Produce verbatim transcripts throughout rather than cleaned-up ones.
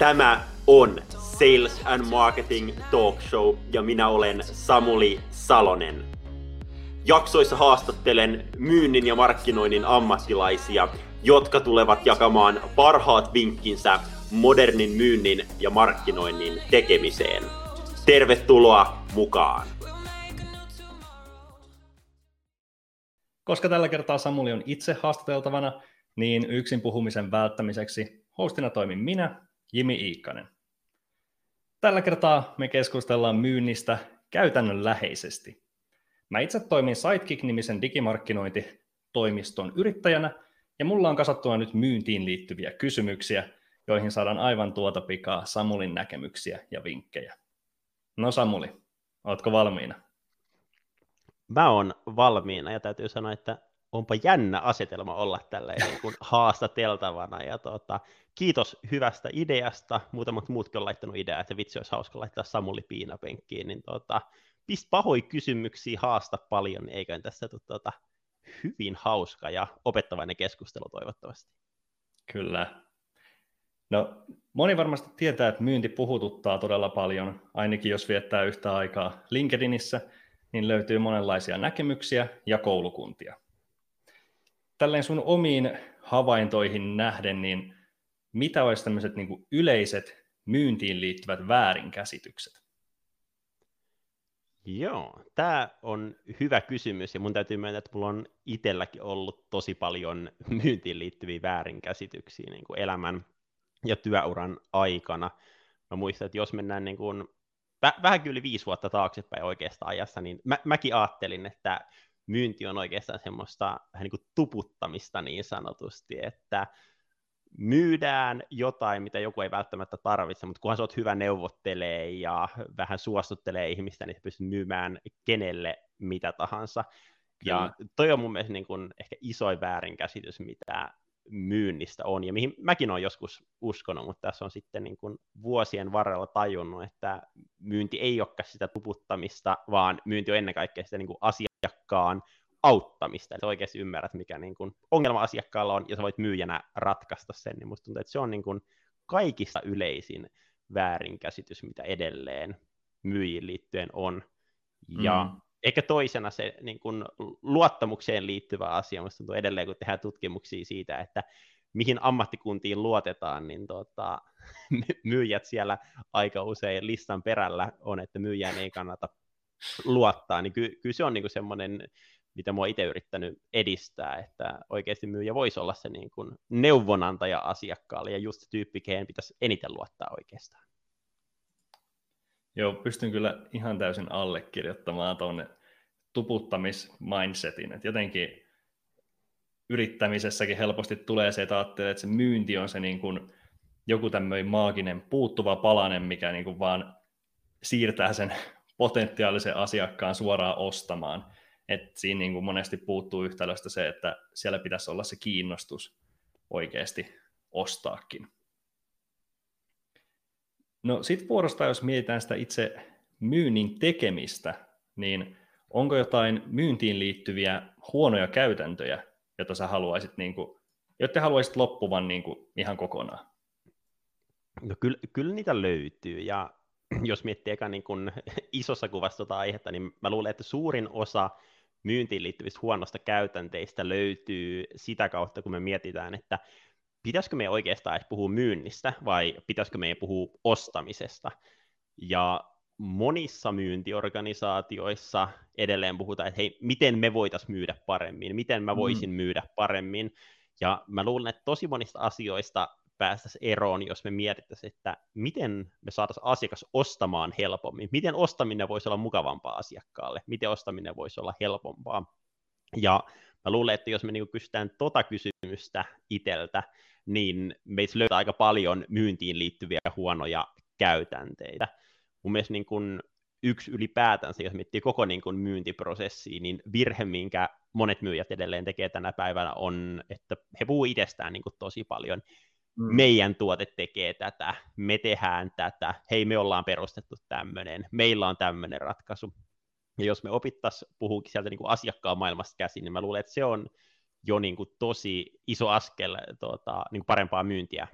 Tämä on Sales and Marketing Talk Show ja minä olen Samuli Salonen. Jaksoissa haastattelen myynnin ja markkinoinnin ammattilaisia, jotka tulevat jakamaan parhaat vinkkinsä modernin myynnin ja markkinoinnin tekemiseen. Tervetuloa mukaan! Koska tällä kertaa Samuli on itse haastateltavana, niin yksin puhumisen välttämiseksi hostina toimin minä, Jimi Iikkanen. Tällä kertaa me keskustellaan myynnistä käytännönläheisesti. Mä itse toimin Sidekick-nimisen digimarkkinointitoimiston yrittäjänä, ja mulla on kasattuna nyt myyntiin liittyviä kysymyksiä, joihin saadaan aivan tuota pikaa Samulin näkemyksiä ja vinkkejä. No Samuli, ootko valmiina? Mä oon valmiina ja täytyy sanoa, että onpa jännä asetelma olla tällä niin kuin haastateltavana. Ja tuota, kiitos hyvästä ideasta. Muutamat muutkin on laittanut ideaa, että vitsi olisi hauska laittaa Samuli piinapenkkiin. Niin tuota, pist pahoja kysymyksiä, haasta paljon, eikä tässä tule tuota, hyvin hauska ja opettavainen keskustelu toivottavasti. Kyllä. No, moni varmasti tietää, että myynti puhututtaa todella paljon, ainakin jos viettää yhtä aikaa LinkedInissä, niin löytyy monenlaisia näkemyksiä ja koulukuntia. Tälleen sun omiin havaintoihin nähden, niin mitä olisi tämmöiset niin kuin yleiset myyntiin liittyvät väärinkäsitykset? Joo, tämä on hyvä kysymys ja mun täytyy myöntää, että mulla on itselläkin ollut tosi paljon myyntiin liittyviä väärinkäsityksiä niin kuin elämän ja työuran aikana. Mä muistan, että jos mennään niin kuin vähän yli viisi vuotta taaksepäin oikeastaan ajassa, niin mä, mäkin ajattelin, että myynti on oikeastaan semmoista vähän niin kuin tuputtamista niin sanotusti, että myydään jotain, mitä joku ei välttämättä tarvitse, mutta kunhan sä oot hyvä neuvottelee ja vähän suostuttelee ihmistä, niin sä pystyt myymään kenelle mitä tahansa. Kyllä. Ja toi on mun mielestä niin kuin ehkä isoin väärinkäsitys, mitä myynnistä on, ja mihin mäkin olen joskus uskonut, mutta tässä on sitten niin kuin vuosien varrella tajunnut, että myynti ei olekaan sitä tuputtamista, vaan myynti on ennen kaikkea sitä niin kuin asiakkaan auttamista, että oikeasti ymmärrät, mikä niin kuin ongelma asiakkaalla on, ja sä voit myyjänä ratkaista sen, niin musta tuntuu, että se on niin kuin kaikista yleisin väärinkäsitys, mitä edelleen myyjiin liittyen on, ja mm. Ehkä toisena se niin kuin luottamukseen liittyvä asia, musta tuntuu edelleen, kun tehdään tutkimuksia siitä, että mihin ammattikuntiin luotetaan, niin tota, myyjät siellä aika usein listan perällä on, että myyjään ei kannata luottaa, niin ky- kyllä se on niin kuin semmoinen, mitä mä oon itse yrittänyt edistää, että oikeasti myyjä voisi olla se niin kuin neuvonantaja asiakkaalle, ja just se tyyppi, kehen pitäisi eniten luottaa oikeastaan. Joo, pystyn kyllä ihan täysin allekirjoittamaan tuonne tuputtamismindsetin, että jotenkin yrittämisessäkin helposti tulee se, että ajattelee, että se myynti on se niin kuin joku tämmöinen maaginen puuttuva palanen, mikä niin kuin vaan siirtää sen potentiaalisen asiakkaan suoraan ostamaan. että siinä niin kuin monesti puuttuu yhtälöstä se, että siellä pitäisi olla se kiinnostus oikeasti ostaakin. No sitten vuorostaan, jos mietitään sitä itse myynnin tekemistä, niin onko jotain myyntiin liittyviä huonoja käytäntöjä, joita sä haluaisit, niin kuin, jotta haluaisit loppuvan niin kuin ihan kokonaan? No kyllä, kyllä niitä löytyy, ja jos miettii eka niin kuin isossa kuvassa tuota aihetta, niin mä luulen, että suurin osa myyntiin liittyvistä huonosta käytänteistä löytyy sitä kautta, kun me mietitään, että pitäisikö meidän oikeastaan edes puhua myynnistä vai pitäisikö meidän puhua ostamisesta. Ja monissa myyntiorganisaatioissa edelleen puhutaan, että hei, miten me voitaisiin myydä paremmin, miten mä voisin mm. myydä paremmin. Ja mä luulen, että tosi monista asioista päästäisiin eroon, jos me mietittäisiin, että miten me saataisiin asiakas ostamaan helpommin, miten ostaminen voisi olla mukavampaa asiakkaalle, miten ostaminen voisi olla helpompaa. Ja mä luulen, että jos me niinku kysytään tota kysymystä itseltä, niin meistä löytää aika paljon myyntiin liittyviä huonoja käytänteitä. Mun mielestä niin kun yksi ylipäätänsä, jos miettii koko niin kun myyntiprosessia, niin virhe, minkä monet myyjät edelleen tekee tänä päivänä, on, että he puhuu itsestään niin kun tosi paljon. Mm. Meidän tuote tekee tätä, me tehdään tätä, hei me ollaan perustettu tämmöinen, meillä on tämmöinen ratkaisu. Ja jos me opittaisiin puhuukin sieltä niin kuin asiakkaan maailmasta käsin, niin mä luulen, että se on jo niin kuin tosi iso askel tuota, niin kuin parempaa myyntiä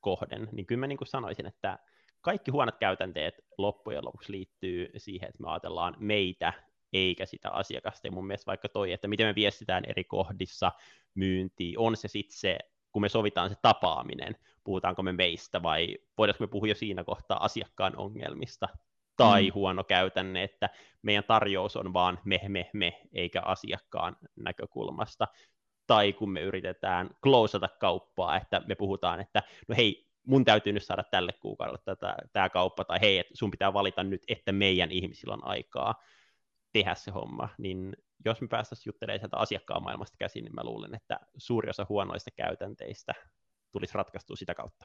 kohden, niin kyllä mä niin kuin sanoisin, että kaikki huonot käytänteet loppujen lopuksi liittyy siihen, että me ajatellaan meitä, eikä sitä asiakasta. Ja mun mielestä vaikka toi, että miten me viestitään eri kohdissa myyntiin, on se sitten se, kun me sovitaan se tapaaminen, puhutaanko me meistä vai voidaanko me puhua jo siinä kohtaa asiakkaan ongelmista, tai mm. huono käytänne, että meidän tarjous on vaan me, me, me, eikä asiakkaan näkökulmasta. Tai kun me yritetään closata kauppaa, että me puhutaan, että no hei, mun täytyy nyt saada tälle kuukaudelle tätä, tämä kauppa, tai hei, sun pitää valita nyt, että meidän ihmisillä on aikaa tehdä se homma, niin jos me päästäisiin juttelemaan sieltä asiakkaan maailmasta käsin, niin mä luulen, että suuri osa huonoista käytänteistä tulisi ratkaistua sitä kautta.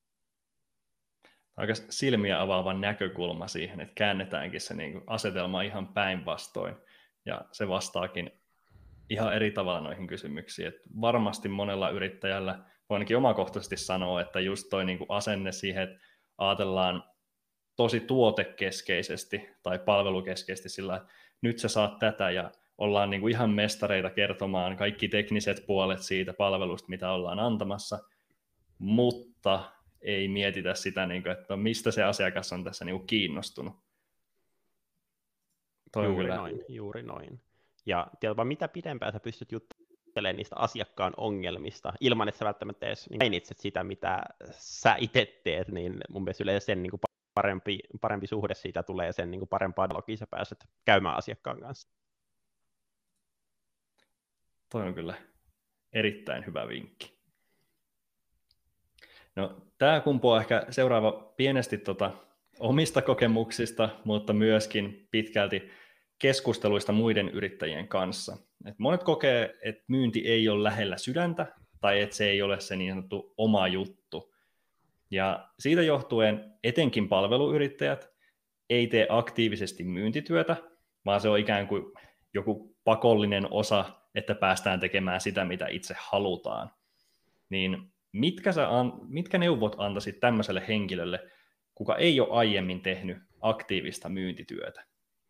Aika silmiä avaava näkökulma siihen, että käännetäänkin se niin kuin asetelma ihan päinvastoin, ja se vastaakin ihan eri tavalla noihin kysymyksiin. Et varmasti monella yrittäjällä, voi ainakin omakohtaisesti sanoa, että just toi niin kuin asenne siihen, että ajatellaan tosi tuotekeskeisesti tai palvelukeskeisesti sillä, että nyt sä saat tätä, ja ollaan niin kuin ihan mestareita kertomaan kaikki tekniset puolet siitä palvelusta, mitä ollaan antamassa, mutta ei mietitä sitä, että mistä se asiakas on tässä kiinnostunut. Toi juuri kyllä. noin, juuri noin. Ja tiedätkö, mitä pidempään sä pystyt juttelemaan niistä asiakkaan ongelmista, ilman että sä välttämättä edes mainitset sitä, mitä sä itse teet, niin mun mielestä yleensä sen niin kuin parempi, parempi suhde siitä tulee ja sen niin kuin parempaa dialogia sä pääset käymään asiakkaan kanssa. Toi on kyllä erittäin hyvä vinkki. No, tämä kumpuaa ehkä seuraava pienesti tota omista kokemuksista, mutta myöskin pitkälti keskusteluista muiden yrittäjien kanssa. Et monet kokee, että myynti ei ole lähellä sydäntä tai että se ei ole se niin sanottu oma juttu. Ja siitä johtuen etenkin palveluyrittäjät ei tee aktiivisesti myyntityötä, vaan se on ikään kuin joku pakollinen osa, että päästään tekemään sitä, mitä itse halutaan. Niin mitkä, sä an, mitkä neuvot antaisit tämmöiselle henkilölle, kuka ei ole aiemmin tehnyt aktiivista myyntityötä?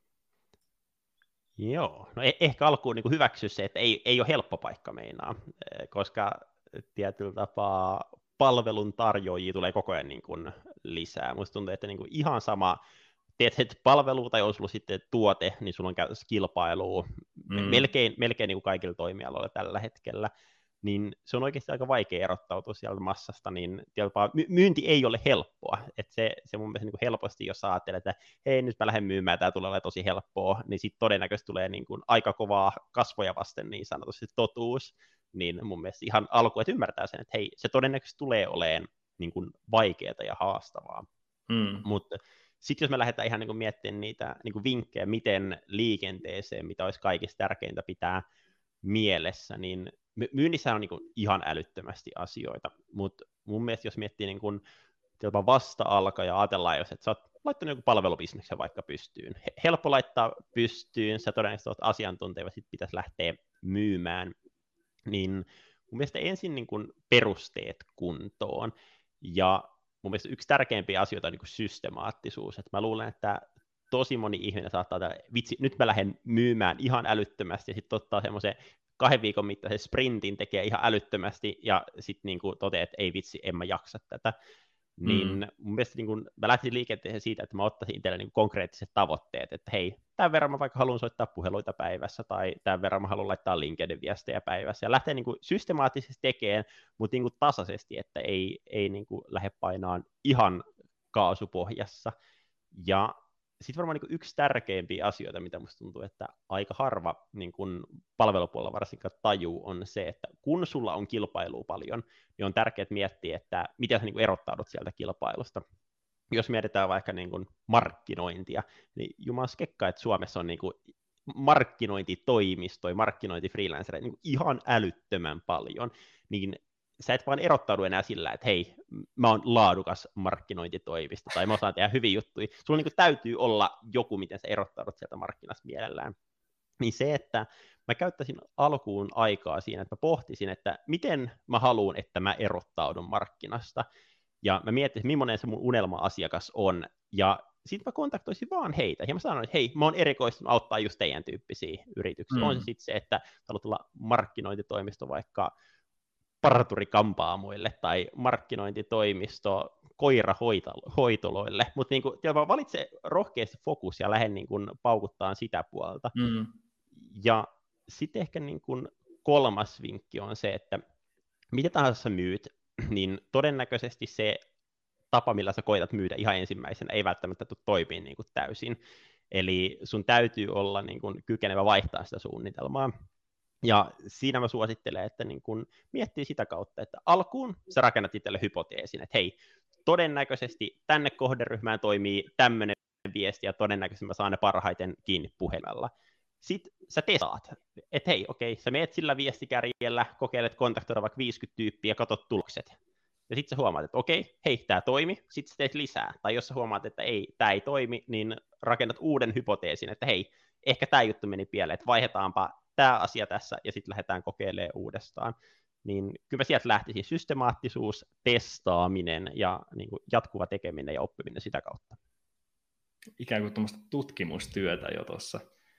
Joo, no eh- ehkä alkuun niin hyväksy se, että ei, ei ole helppo paikka meinaa, koska tietyllä tapaa palvelun tarjoajia tulee koko ajan niin kuin lisää. Musta tuntuu, että niin kuin ihan sama, teet et palvelua tai on sulla sitten tuote, niin sulla on käytössä kilpailua mm. melkein, melkein niin kuin kaikilla toimialoilla tällä hetkellä. Niin se on oikeasti aika vaikea erottautua sieltä massasta, niin my- myynti ei ole helppoa. Et se, se mun mielestä niin kuin helposti, jos ajattelee, että hei, nyt mä lähden myymään, tämä tulee olemaan tosi helppoa, niin sitten todennäköisesti tulee niin kuin aika kovaa kasvoja vasten niin sanotusti totuus, niin mun mielestä ihan alku, että ymmärtää sen, että hei, se todennäköisesti tulee olemaan niin kuin vaikeaa ja haastavaa. Mm. Mutta sitten jos me lähdetään ihan niin kuin miettimään niitä niin kuin vinkkejä, miten liikenteeseen, mitä olisi kaikista tärkeintä pitää mielessä, niin myynnissä on niin kuin ihan älyttömästi asioita, mutta mun mielestä jos miettii niin kuin vasta-alka ja ajatellaan, jos et sä oot laittanut joku palvelubisneksen vaikka pystyyn, helppo laittaa pystyyn, sä todennäköisesti oot asiantunteva, sit pitäisi lähteä myymään, niin mun mielestä ensin niin kuin perusteet kuntoon, ja mun mielestä yksi tärkeimpiä asioita on niin kuin systemaattisuus, että mä luulen, että tosi moni ihminen saattaa tehdä, vitsi, nyt mä lähden myymään ihan älyttömästi, ja sitten ottaa semmoisen kahden viikon mittaisen sprintin, tekee ihan älyttömästi, ja sitten niinku toteaa, että ei vitsi, en mä jaksa tätä. Niin mm. mun mielestä niinku, mä lähtisin liikenteeseen siitä, että mä ottaisin itselle niinku konkreettiset tavoitteet, että hei, tämän verran mä vaikka haluan soittaa puheluita päivässä, tai tämän verran mä haluan laittaa LinkedIn-viestejä päivässä, ja lähteä niinku systemaattisesti tekemään, mutta niinku tasaisesti, että ei, ei niinku lähde painaan ihan kaasupohjassa. Ja sitten varmaan niin yksi tärkeimpiä asioita, mitä musta tuntuu, että aika harva niin kun palvelupuolella varsinkaan tajuu, on se, että kun sulla on kilpailua paljon, niin on tärkeää miettiä, että miten sä niin kun erottaudut sieltä kilpailusta. Jos mietitään vaikka niin kun markkinointia, niin jumaskekka, että Suomessa on niin kun markkinointitoimistoja, markkinointifreelancereita niin ihan älyttömän paljon, niin sä et vaan erottaudu enää sillä, että hei, mä oon laadukas markkinointitoimisto, tai mä osaan tehdä hyviä juttuja. Sulla niin kuin täytyy olla joku, miten sä erottaudut sieltä markkinasta mielellään. Niin se, että mä käyttäisin alkuun aikaa siinä, että mä pohtisin, että miten mä haluan, että mä erottaudun markkinasta. Ja mä miettisin, millainen se mun unelma-asiakas on. Ja sitten mä kontaktoisin vaan heitä. Ja mä sanoin, että hei, mä oon erikoistunut auttaa just teidän tyyppisiä yrityksiä. Mm. On se sitten se, että haluat olla markkinointitoimisto vaikka parturikampaamoille tai markkinointitoimisto koirahoitoloille, mutta niin valitse rohkeasti fokus ja lähde niin kuin paukuttaa sitä puolta. Mm. Ja sitten ehkä niin kuin kolmas vinkki on se, että mitä tahansa sä myyt, niin todennäköisesti se tapa, millä sä koetat myydä ihan ensimmäisenä, ei välttämättä tule toimii niin kuin täysin. Eli sun täytyy olla niin kuin kykenevä vaihtaa sitä suunnitelmaa. Ja siinä mä suosittelen, että niin kun miettii sitä kautta, että alkuun sä rakennat itselle hypoteesin, että hei, todennäköisesti tänne kohderyhmään toimii tämmöinen viesti, ja todennäköisesti mä saan ne parhaiten kiinni puhelimella. Sitten sä testaat, että hei, okei, sä meet sillä viestikärjellä, kokeilet kontaktoida vaikka viisikymmentä tyyppiä ja katsot tulokset. Ja sitten sä huomaat, että okei, hei, tää toimi, sitten sä teet lisää. Tai jos sä huomaat, että ei, tää ei toimi, niin rakennat uuden hypoteesin, että hei, ehkä tää juttu meni pieleen, että vaihdetaanpa tämä asia tässä, ja sitten lähdetään kokeilemaan uudestaan. Niin kyllä sieltä lähtisi systemaattisuus, testaaminen ja niin kuin jatkuva tekeminen ja oppiminen sitä kautta. Ikään kuin tuommoista tutkimustyötä jo tuossa.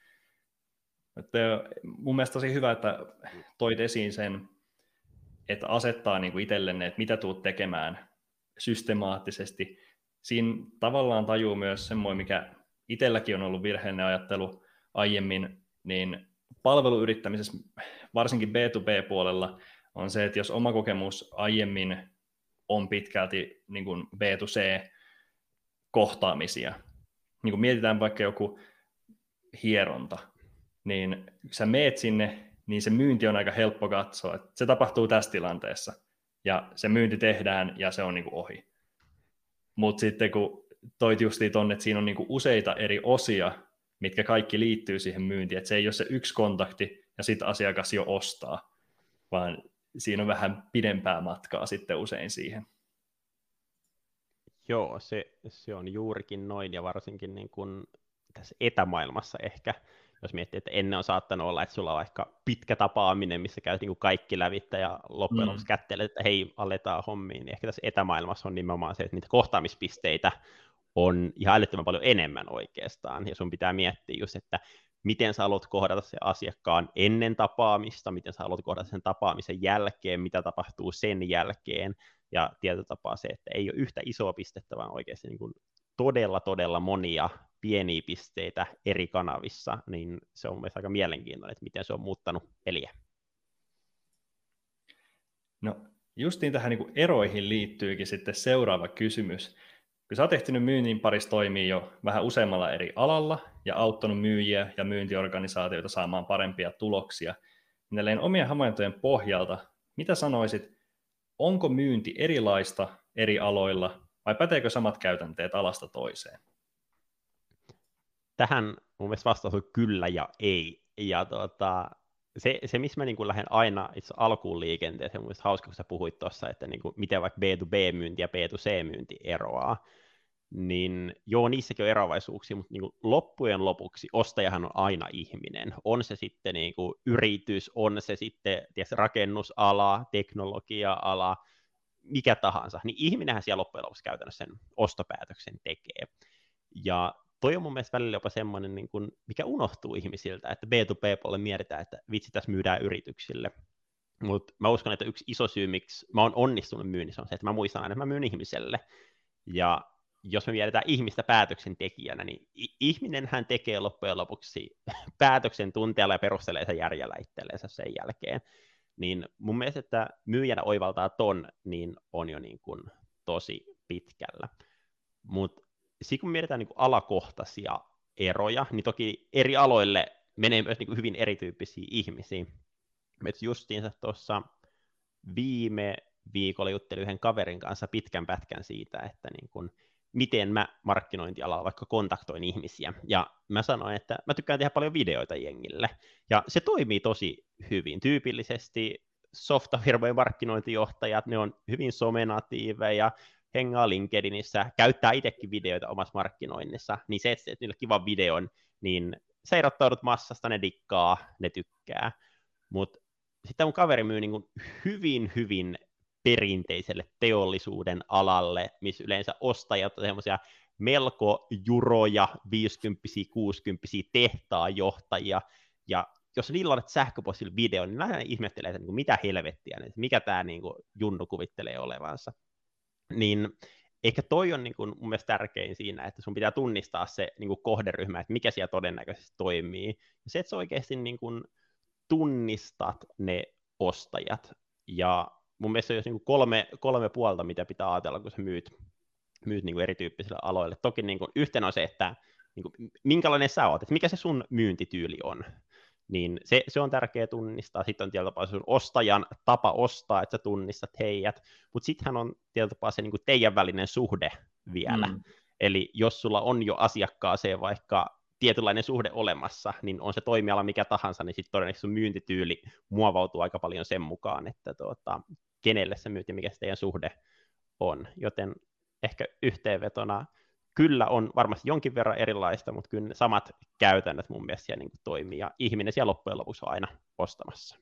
Mun mielestä tosi hyvä, että toit esiin sen, että asettaa niin kuin itsellenne, että mitä tuut tekemään systemaattisesti. Siinä tavallaan tajuu myös semmoinen, mikä itselläkin on ollut virheellinen ajattelu aiemmin, niin palveluyrittämisessä, varsinkin B to B-puolella, on se, että jos oma kokemus aiemmin on pitkälti niin kuin B to C-kohtaamisia, niin kuin mietitään vaikka joku hieronta, niin sä meet sinne, niin se myynti on aika helppo katsoa, että se tapahtuu tässä tilanteessa, ja se myynti tehdään, ja se on niin kuin ohi. Mutta sitten kun toit justiin tonne, että siinä on niin kuin useita eri osia, mitkä kaikki liittyy siihen myyntiin, että se ei ole se yksi kontakti ja sitten asiakas jo ostaa, vaan siinä on vähän pidempää matkaa sitten usein siihen. Joo, se, se on juurikin noin, ja varsinkin niin kuin tässä etämaailmassa ehkä, jos miettii, että ennen on saattanut olla, että sulla on vaikka pitkä tapaaminen, missä käyt niin kuin kaikki lävittä ja loppujen lopuksi mm. kättelet, että hei, aletaan hommiin, niin ehkä tässä etämaailmassa on nimenomaan se, että niitä kohtaamispisteitä on ihan älyttömän paljon enemmän oikeastaan, ja sun pitää miettiä just, että miten sä haluat kohdata sen asiakkaan ennen tapaamista, miten sä haluat kohdata sen tapaamisen jälkeen, mitä tapahtuu sen jälkeen, ja tietyllä tapaa se, että ei ole yhtä isoa pistettä, vaan oikeasti niin kuin todella, todella monia pieniä pisteitä eri kanavissa, niin se on mielestäni aika mielenkiintoinen, että miten se on muuttanut peliä. No, justiin tähän niin kuin eroihin liittyykin sitten seuraava kysymys. Kun sä oot ehtinyt myynnin parissa toimia jo vähän useammalla eri alalla ja auttanut myyjiä ja myyntiorganisaatioita saamaan parempia tuloksia, niin näilleen omien havaintojen pohjalta, mitä sanoisit, onko myynti erilaista eri aloilla vai päteekö samat käytänteet alasta toiseen? Tähän mun mielestä vastaus on kyllä ja ei. Ja tuota, se, se, missä mä niin kuin lähden aina itse alkuun liikenteeseen, mun mielestä hauska, kun sä puhuit tuossa, että niin kuin, miten vaikka B to B-myynti ja B to C-myynti eroaa, niin joo, niissäkin on eroavaisuuksia, mutta niin kuin loppujen lopuksi ostajahan on aina ihminen. On se sitten niin kuin yritys, on se sitten tiedätkö, rakennusala, teknologia-ala, mikä tahansa, niin ihminenhän siellä loppujen lopuksi käytännössä sen ostopäätöksen tekee. Ja toi on mun mielestä välillä jopa semmoinen, niin kuin, mikä unohtuu ihmisiltä, että B to B-puolelle mietitään, että vitsi, tässä myydään yrityksille. Mutta mä uskon, että yksi iso syy, miksi mä oon onnistunut myynnissä, on se, että mä muistan aina, että mä myyn ihmiselle. Ja jos me mietitään ihmistä päätöksentekijänä, niin ihminenhän tekee loppujen lopuksi päätöksen tunteella ja perustelee sen järjellä itselleensä sen jälkeen. Niin mun mielestä, että myyjänä oivaltaa ton, niin on jo niin kuin tosi pitkällä. Mutta sitten kun mietitään niin kuin alakohtaisia eroja, niin toki eri aloille menee myös niin kuin hyvin erityyppisiä ihmisiä. Et justiinsa tuossa viime viikolla juttelin yhden kaverin kanssa pitkän pätkän siitä, että niin kuin, miten mä markkinointialalla vaikka kontaktoin ihmisiä. Ja mä sanoin, että mä tykkään tehdä paljon videoita jengille. Ja se toimii tosi hyvin. Tyypillisesti softafirmojen markkinointijohtajat, ne on hyvin somenatiiveja, hengaa LinkedInissä, käyttää itsekin videoita omassa markkinoinnissa, niin se, että niille kivan videon, niin sä erottaudut massasta, ne dikkaa, ne tykkää. Mutta sitten mun kaveri myy niin kuin hyvin, hyvin perinteiselle teollisuuden alalle, missä yleensä ostajat on semmoisia melko juroja, viisikymppisiä, kuusikymppisiä tehtaanjohtajia, ja jos niillä on sähköpostilla video, niin lähdetään ihmettelee, että niin mitä helvettiä, että mikä tämä niin kuin junnu kuvittelee olevansa. Niin ehkä toi on niin kuin mun mielestä tärkein siinä, että sun pitää tunnistaa se niin kuin kohderyhmä, että mikä siellä todennäköisesti toimii. Ja se, että sä oikeasti niin kuin tunnistat ne ostajat. Ja mun mielestä se on niin kuin kolme, kolme puolta, mitä pitää ajatella, kun sä myyt, myyt niin kuin erityyppisille aloille. Toki niin kuin yhtenä on se, että niin kuin, minkälainen sä oot, että mikä se sun myyntityyli on. Niin se, se on tärkeää tunnistaa. Sitten on tietyllä tapaa sun ostajan tapa ostaa, että sä tunnistat heidät, mutta sittenhän on tietyllä tapaa se niin kuin teidän välinen suhde vielä. Mm. Eli jos sulla on jo asiakkaaseen vaikka tietynlainen suhde olemassa, niin on se toimiala mikä tahansa, niin sitten todennäköisesti sun myyntityyli muovautuu aika paljon sen mukaan, että tuota, kenelle sä myyt ja mikä se teidän suhde on. Joten ehkä yhteenvetona kyllä on varmasti jonkin verran erilaista, mutta kyllä ne samat käytännöt mun mielestä siellä niin kuin toimii, ja ihminen siellä loppujen lopuksi on aina ostamassa.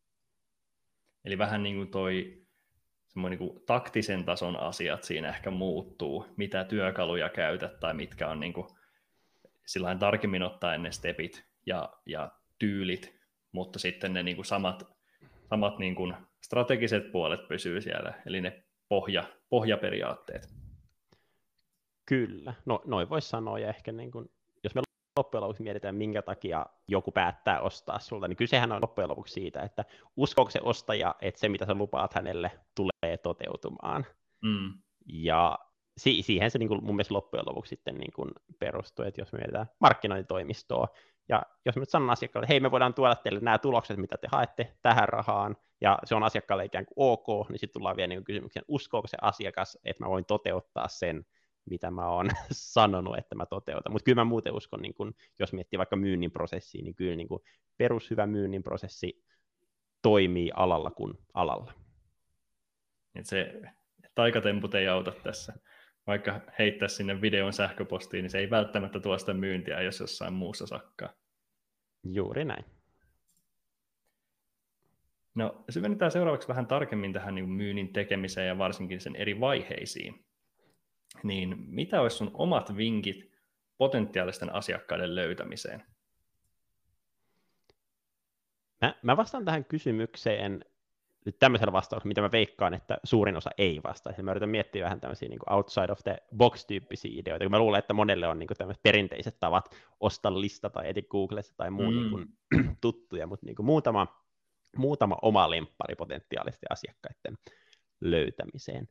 Eli vähän niin kuin toi semmoinen niin kuin taktisen tason asiat siinä ehkä muuttuu, mitä työkaluja käytät tai mitkä on niin kuin sillain tarkemmin ottaen ne stepit ja, ja tyylit, mutta sitten ne niin kuin samat, samat niin kuin strategiset puolet pysyy siellä, eli ne pohja, pohjaperiaatteet. Kyllä, no noin voisi sanoa, ja ehkä niin kuin, jos me loppujen lopuksi mietitään, minkä takia joku päättää ostaa sulta, niin kysehän on loppujen lopuksi siitä, että uskooko se ostaja, että se mitä sä lupaat hänelle tulee toteutumaan. Mm. Ja si- siihen se niin kuin mun mielestä loppujen lopuksi sitten niin kuin perustuu, että jos me mietitään markkinointitoimistoa, ja jos me nyt sanon asiakkaalle, että hei, me voidaan tuoda teille nämä tulokset, mitä te haette tähän rahaan, ja se on asiakkaalle ikään kuin ok, niin sitten tullaan vielä niin kysymykseen, uskooko se asiakas, että mä voin toteuttaa sen, mitä mä oon sanonut, että mä toteutan. Mutta kyllä mä muuten uskon, niin kun, jos miettii vaikka myynnin prosessia, niin kyllä niin kun perushyvä myynnin prosessi toimii alalla kuin alalla. Et se taikatemput ei auta tässä. Vaikka heittää sinne videon sähköpostiin, niin se ei välttämättä tuo sitä myyntiä, jos jossain muussa sakkaa. Juuri näin. No, syvennetään seuraavaksi vähän tarkemmin tähän niin myynnin tekemiseen ja varsinkin sen eri vaiheisiin. Niin mitä olisi sun omat vinkit potentiaalisten asiakkaiden löytämiseen? Mä, mä vastaan tähän kysymykseen nyt tämmöisellä vastauksella, mitä mä veikkaan, että suurin osa ei vastaa. Mä yritän miettiä vähän tämmöisiä niin kuin outside of the box-tyyppisiä ideoita, kun mä luulen, että monelle on niin kuin tämmöiset perinteiset tavat ostaa lista tai eti Googlesta tai muu mm. niin kuin, tuttuja, mutta niin kuin muutama, muutama oma lemppari potentiaalisten asiakkaiden löytämiseen.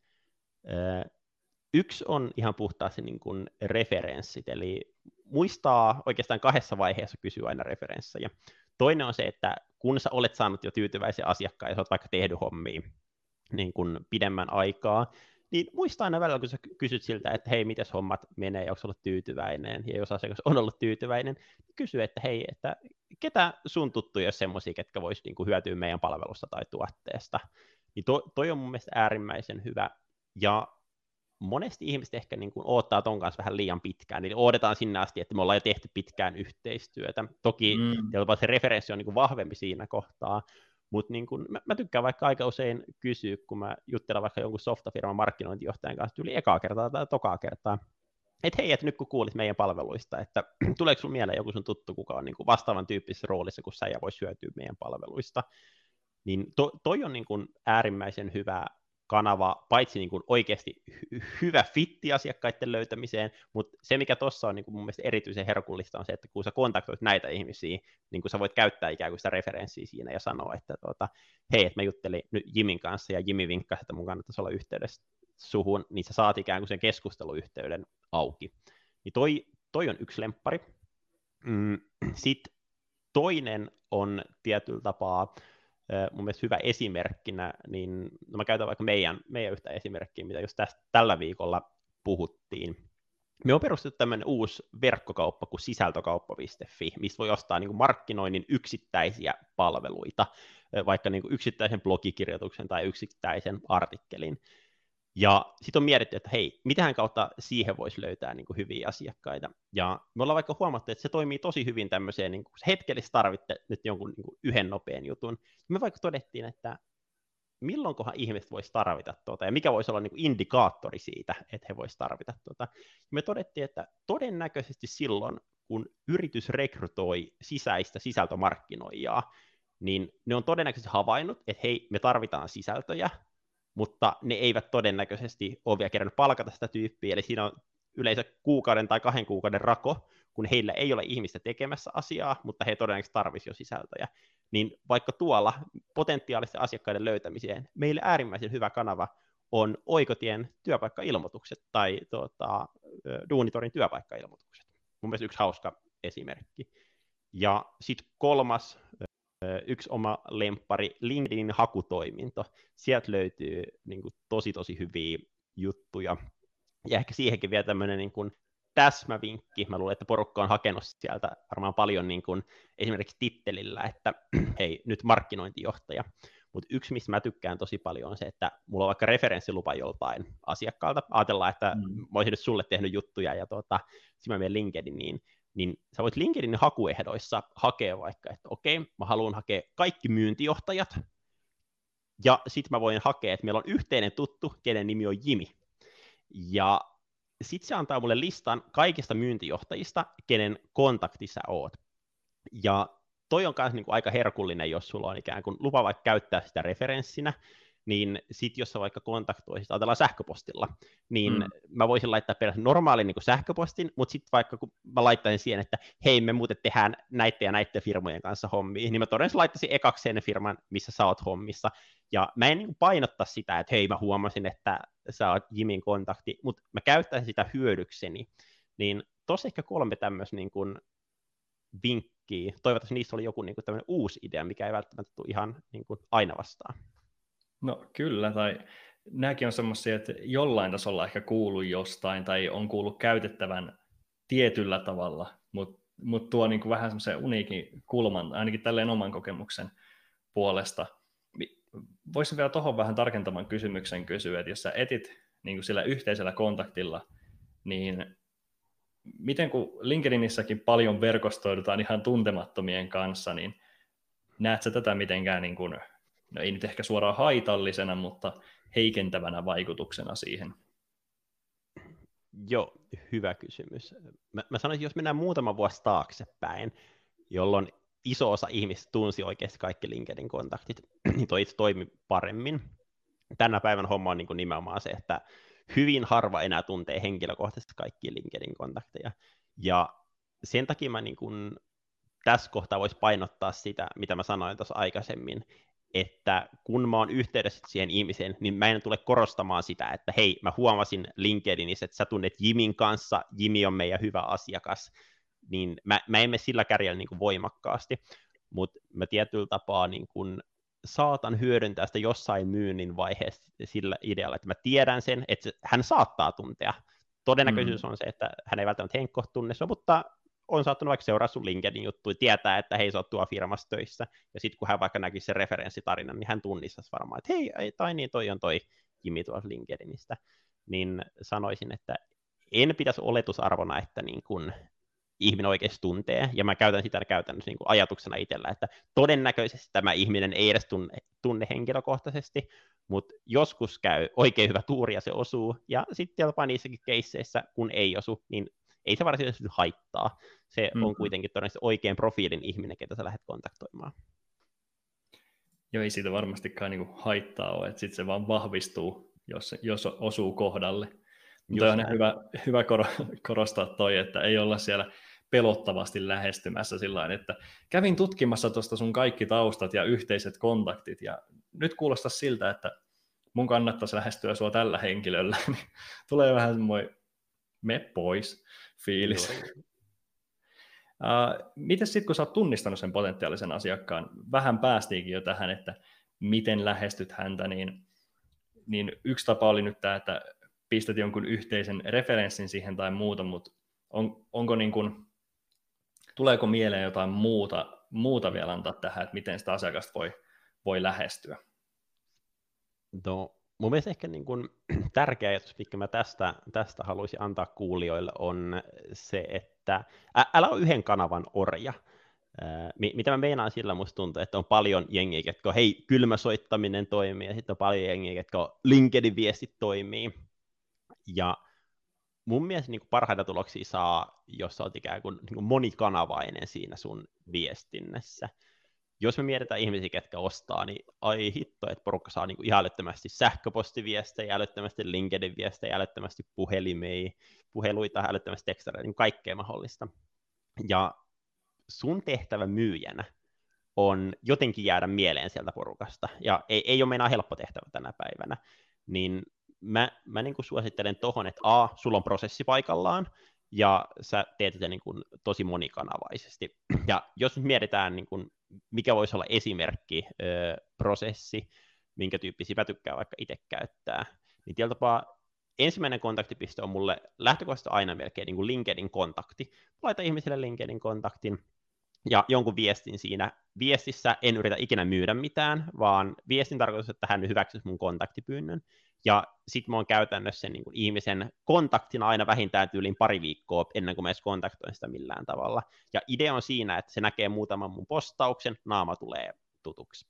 Öö, Yksi on ihan puhtaasti niin kuin referenssit, eli muistaa oikeastaan kahdessa vaiheessa kysyä aina referenssejä. Toinen on se, että kun sä olet saanut jo tyytyväisiä asiakkaita, ja sä oot vaikka tehnyt hommia niin kuin pidemmän aikaa, niin muista aina välillä, kun sä kysyt siltä, että hei, mites hommat menee, ja onko ollut tyytyväinen, ja jos asiakas on ollut tyytyväinen, niin kysy, että hei, että ketä sun tuttuja on semmoisia, ketkä vois niin kuin hyötyä meidän palvelusta tai tuotteesta. Niin to, toi on mun mielestä äärimmäisen hyvä, ja monesti ihmiset ehkä niin kuin odottaa ton kanssa vähän liian pitkään, eli odotetaan sinne asti, että me ollaan jo tehty pitkään yhteistyötä. Toki mm. se referenssi on niin kuin vahvempi siinä kohtaa, mutta niin kuin, mä, mä tykkään vaikka aika usein kysyä, kun mä juttelen vaikka jonkun softafirman markkinointijohtajan kanssa yli ekaa kertaa tai tokaa kertaa, että hei, että nyt kun kuulit meidän palveluista, että tuleeko sun mieleen joku sun tuttu, kuka on niin kuin vastaavan tyyppisessä roolissa, kun sä ja voisi hyötyä meidän palveluista, niin to, toi on niin kuin äärimmäisen hyvä kanava, paitsi niin kuin oikeasti hy- hyvä fitti asiakkaiden löytämiseen, mutta se, mikä tuossa on niin kuin mun mielestä erityisen herkullista, on se, että kun sä kontaktoit näitä ihmisiä, niin kuin sä voit käyttää ikään kuin sitä referenssiä siinä ja sanoa, että tuota, hei, että mä juttelin nyt Jimin kanssa, ja Jimi vinkkasi, että mun kannattaisi olla yhteydessä suhun, niin sä saat ikään kuin sen keskusteluyhteyden auki. Niin toi, toi on yksi lemppari. Mm, sitten toinen on tietyllä tapaa, mun mielestä hyvä esimerkkinä, niin no mä käytän vaikka meidän, meidän yhtä esimerkkiä, mitä just tästä, tällä viikolla puhuttiin. Me on perustettu tämmöinen uusi verkkokauppa kuin sisältökauppa piste fi, mistä voi ostaa niin kuin markkinoinnin yksittäisiä palveluita, vaikka niin kuin yksittäisen blogikirjoituksen tai yksittäisen artikkelin. Ja sitten on mietitty, että hei, mitähän kautta siihen voisi löytää niin kuin hyviä asiakkaita. Ja me ollaan vaikka huomattu, että se toimii tosi hyvin tämmöiseen, niin kuin hetkellisesti tarvitte nyt jonkun niin kuin yhden nopean jutun. Me vaikka todettiin, että milloinkohan ihmiset voisi tarvita tuota, ja mikä voisi olla niin kuin indikaattori siitä, että he voisivat tarvita tuota. Me todettiin, että todennäköisesti silloin, kun yritys rekrytoi sisäistä sisältömarkkinoijaa, niin ne on todennäköisesti havainnut, että hei, me tarvitaan sisältöjä, mutta ne eivät todennäköisesti ole vielä kerännyt palkata sitä tyyppiä, eli siinä on yleensä kuukauden tai kahden kuukauden rako, kun heillä ei ole ihmistä tekemässä asiaa, mutta he todennäköisesti tarvisivat jo sisältöjä. Niin vaikka tuolla potentiaalisten asiakkaiden löytämiseen meille äärimmäisen hyvä kanava on Oikotien työpaikkailmoitukset tai tuota, Duunitorin työpaikkailmoitukset. Mun mielestä yksi hauska esimerkki. Ja sitten kolmas, yksi oma lemppari, LinkedInin hakutoiminto. Sieltä löytyy niin kuin, tosi tosi hyviä juttuja. Ja ehkä siihenkin vielä tämmöinen niin kuin täsmävinkki. Mä luulen, että porukka on hakenut sieltä varmaan paljon niin kuin, esimerkiksi tittelillä, että hei, nyt markkinointijohtaja. Mutta yksi, missä mä tykkään tosi paljon, on se, että mulla on vaikka referenssilupa joltain asiakkaalta. Ajatellaan, että mm. mä olisin nyt sulle tehnyt juttuja ja tuota, sitten mä menen LinkedIniin, niin sä voit LinkedInin hakuehdoissa hakea vaikka, että okei, mä haluan hakea kaikki myyntijohtajat, ja sitten mä voin hakea, että meillä on yhteinen tuttu, kenen nimi on Jimi. Ja sitten se antaa mulle listan kaikista myyntijohtajista, kenen kontakti sä oot. Ja toi on myös niinku aika herkullinen, jos sulla on ikään kuin lupa vaikka käyttää sitä referenssinä, niin sit jos sä vaikka kontaktoisit, ajatellaan sähköpostilla, niin mm. mä voisin laittaa periaatteessa normaalin niin kuin sähköpostin, mutta sitten vaikka kun mä laittaisin siihen, että hei, me muuten tehdään näiden ja näiden firmojen kanssa hommia, niin mä todennäköisesti laittaisin ekaksi sen firman, missä sä oot hommissa, ja mä en niin painottaa sitä, että hei, mä huomasin, että sä oot Jimin kontakti, mutta mä käyttäisin sitä hyödykseni, niin tossa ehkä kolme tämmöistä niin kuin vinkkiä, toivottavasti niissä oli joku niin kuin tämmöinen uusi idea, mikä ei välttämättä tule ihan niin kuin aina vastaan. No kyllä, tai nämäkin on semmoisia, että jollain tasolla ehkä kuuluu jostain, tai on kuullut käytettävän tietyllä tavalla, mutta mut tuo niin kuin vähän semmoisen uniikin kulman, ainakin tälleen oman kokemuksen puolesta. Voisin vielä tuohon vähän tarkentaman kysymyksen kysyä, että jos sä etit niin kuin sillä yhteisellä kontaktilla, niin miten kun LinkedInissäkin paljon verkostoidutaan ihan tuntemattomien kanssa, niin näet sä tätä mitenkään, niin kuin, no ei nyt ehkä suoraan haitallisena, mutta heikentävänä vaikutuksena siihen? Joo, hyvä kysymys. Mä, mä sanoisin, jos mennään muutama vuosi taaksepäin, jolloin iso osa ihmistä tunsi oikeasti kaikki LinkedIn kontaktit, niin toi itse toimi paremmin. Tänä päivän homma on niin kuin nimenomaan se, että hyvin harva enää tuntee henkilökohtaisesti kaikkia LinkedIn kontakteja. Ja sen takia mä niin kuin tässä kohtaa voisi painottaa sitä, mitä mä sanoin tuossa aikaisemmin, että kun mä oon yhteydessä siihen ihmiseen, niin mä en tule korostamaan sitä, että hei, mä huomasin LinkedInissä, että sä tunnet Jimin kanssa, Jimi on meidän hyvä asiakas, niin mä, mä en mene sillä kärjellä niin kuin voimakkaasti, mutta mä tietyllä tapaa niin kuin saatan hyödyntää sitä jossain myynnin vaiheessa sillä idealla, että mä tiedän sen, että hän saattaa tuntea. Todennäköisyys mm. on se, että hän ei välttämättä henkkohta tunne sitä, mutta on saattanut vaikka seuraa sun LinkedIn-juttuja, tietää, että hei, sä oot tuo firmassa töissä, ja sitten kun hän vaikka näkisi sen referenssitarinan, niin hän tunnistaisi varmaan, että hei, tai niin, toi on toi Jimi tuolta LinkedInistä. Niin sanoisin, että en pitäisi oletusarvona, että niin kun ihminen oikeasti tuntee, ja mä käytän sitä käytännössä niin kuin ajatuksena itsellä, että todennäköisesti tämä ihminen ei edes tunne, tunne henkilökohtaisesti, mutta joskus käy oikein hyvä tuuri ja se osuu, ja sitten jopa niissäkin keisseissä, kun ei osu, niin ei se varsinaisesti haittaa. Se mm-hmm. on kuitenkin todennäköisesti oikein profiilin ihminen, ketä sä lähdet kontaktoimaan. Joo, ei siitä varmastikaan niin kuin haittaa ole, että sitten se vaan vahvistuu, jos, jos osuu kohdalle. Mutta on hyvä, hyvä korostaa toi, että ei olla siellä pelottavasti lähestymässä sillain, että kävin tutkimassa tuosta sun kaikki taustat ja yhteiset kontaktit, ja nyt kuulostaa siltä, että mun kannattaisi lähestyä sua tällä henkilöllä, niin tulee vähän semmoinen me pois fiilis. Uh, miten sitten, kun sä oot tunnistanut sen potentiaalisen asiakkaan, vähän päästiinkin jo tähän, että miten lähestyt häntä, niin, niin yksi tapa oli nyt tämä, että pistät jonkun yhteisen referenssin siihen tai muuta, mutta on, onko niin kuin, tuleeko mieleen jotain muuta, muuta vielä antaa tähän, että miten sitä asiakasta voi, voi lähestyä? No, mun mielestä ehkä niin kuin tärkeä ajatus, mikä mä tästä, tästä haluaisin antaa kuulijoille, on se, että ä, älä ole yhden kanavan orja. Ää, mitä mä meinaan sillä, musta tuntuu, että on paljon jengiä, jotka on hei, kylmäsoittaminen toimii, ja sitten on paljon jengiä, jotka on LinkedIn-viestit toimii. Ja mun mielestä niin kuin parhaita tuloksia saa, jos sä oot ikään kuin, niin kuin monikanavainen siinä sun viestinnässä. Jos me mietitään ihmisiä, ketkä ostaa, niin ai hitto, että porukka saa niin kuin ihan älyttömästi sähköpostiviestejä, älyttömästi LinkedIn-viestejä, älyttömästi puhelimia, puheluita, älyttömästi tekstareita, niin kaikkea mahdollista. Ja sun tehtävä myyjänä on jotenkin jäädä mieleen sieltä porukasta, ja ei, ei ole meinaa helppo tehtävä tänä päivänä, niin mä, mä niin kuin suosittelen tohon, että a, sulla on prosessi paikallaan, ja sä teet sitä niin kuin tosi monikanavaisesti. Ja jos nyt mietitään, niin kuin, mikä voisi olla esimerkki ö, prosessi, minkä tyyppisiä mä tykkään vaikka itse käyttää, niin tietyllä tapaa ensimmäinen kontaktipiste on mulle lähtökohtaisesti aina melkein niin kuin LinkedIn-kontakti. Laita ihmisille LinkedIn-kontaktin, ja jonkun viestin siinä. Viestissä en yritä ikinä myydä mitään, vaan viestin tarkoitus, että hän hyväksyisi mun kontaktipyynnön. Ja sitten mä oon käytännössä sen niin kuin ihmisen kontaktina aina vähintään tyyliin pari viikkoa ennen kuin mä edes kontaktoin sitä millään tavalla. Ja idea on siinä, että se näkee muutaman mun postauksen, naama tulee tutuksi.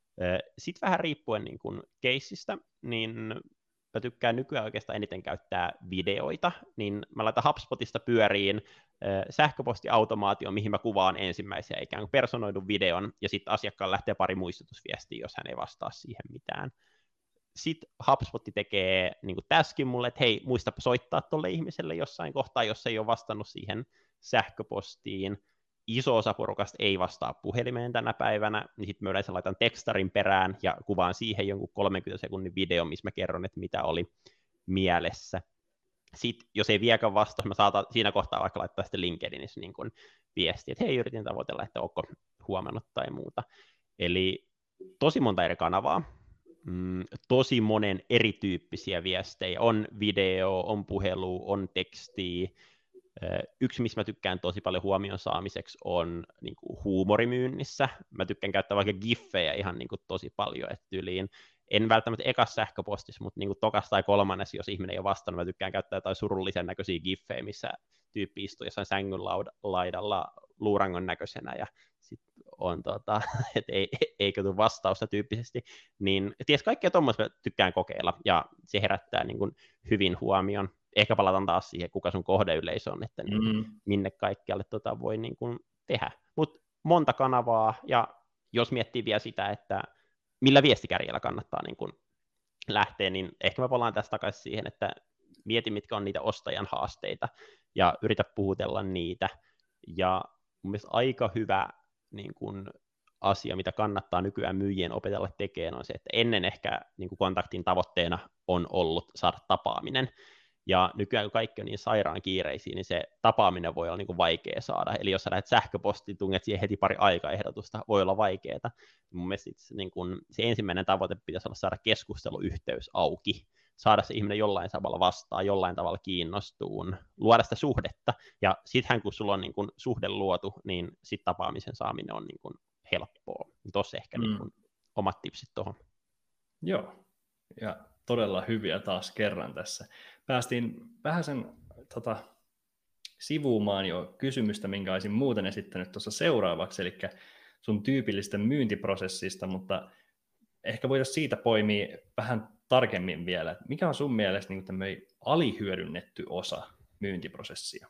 Sitten vähän riippuen niin kuin keissistä, niin mä tykkään nykyään oikeastaan eniten käyttää videoita, niin mä laitan HubSpotista pyöriin sähköpostiautomaatio, mihin mä kuvaan ensimmäisiä ikään kuin personoidun videon, ja sitten asiakkaan lähtee pari muistutusviestiä, jos hän ei vastaa siihen mitään. Sitten HubSpot tekee niin kuin taskin mulle, että hei, muista soittaa tuolle ihmiselle jossain kohtaa, jos ei ole vastannut siihen sähköpostiin. Iso osa porukasta ei vastaa puhelimeen tänä päivänä, niin sitten mä yleensä laitan tekstarin perään ja kuvaan siihen jonkun kolmenkymmenen sekunnin video, missä mä kerron, että mitä oli mielessä. Sitten, jos ei vieläkään vastaa, mä saatan siinä kohtaa vaikka laittaa sitten LinkedInissä niin kuin viestiä, että hei, yritin tavoitella, että onko huomannut tai muuta. Eli tosi monta eri kanavaa, mm, tosi monen erityyppisiä viestejä, on video, on puhelu, on tekstiä. Yksi, missä mä tykkään tosi paljon huomion saamiseksi, on niin kuin huumorimyynnissä. Mä tykkään käyttää vaikka giffejä ihan niin kuin tosi paljon, että yliin. En välttämättä ekas sähköpostissa, mutta niin kuin tokas tai kolmannes, jos ihminen ei ole vastannut, mä tykkään käyttää jotain surullisen näköisiä giffejä, missä tyyppi istuu jossain sängyn laidalla luurangon näköisenä, ja sitten on, tota, että ei, eikö tule vastausta tyyppisesti. Niin ties kaikkea tuommoista mä tykkään kokeilla, ja se herättää niin kuin hyvin huomion. Ehkä palataan taas siihen, kuka sun kohdeyleisö on, että niin, mm. minne kaikkialle tota voi niin kuin tehdä. Mutta monta kanavaa, ja jos miettii vielä sitä, että millä viestikärjellä kannattaa niin kuin lähteä, niin ehkä me palaan tästä takaisin siihen, että mieti, mitkä on niitä ostajan haasteita, ja yritä puhutella niitä. Ja mun mielestä aika hyvä niin kuin asia, mitä kannattaa nykyään myyjien opetella tekemään, on se, että ennen ehkä niin kuin kontaktin tavoitteena on ollut saada tapaaminen. Ja nykyään kun kaikki on niin sairaan kiireisiä, niin se tapaaminen voi olla niin kuin vaikea saada. Eli jos sä lähdet sähköpostiin, tunget siihen heti pari aikaehdotusta, voi olla vaikeaa. Mun mielestä se, niin kuin, se ensimmäinen tavoite pitäisi olla saada keskusteluyhteys auki, saada se ihminen jollain tavalla vastaan, jollain tavalla kiinnostuun, luoda sitä suhdetta. Ja sittenhän kun sulla on niin kuin suhde luotu, niin sitten tapaamisen saaminen on niin kuin helppoa. Tuossa ehkä mm. niin kuin omat tipsit tuohon. Joo, ja todella hyviä taas kerran tässä. Päästiin vähän sen tota, sivuumaan jo kysymystä, minkä olisin muuten esittänyt tuossa seuraavaksi, eli sun tyypillistä myyntiprosessista, mutta ehkä voitaisiin siitä poimia vähän tarkemmin vielä. Mikä on sun mielestä niin tämmöinen alihyödynnetty osa myyntiprosessia?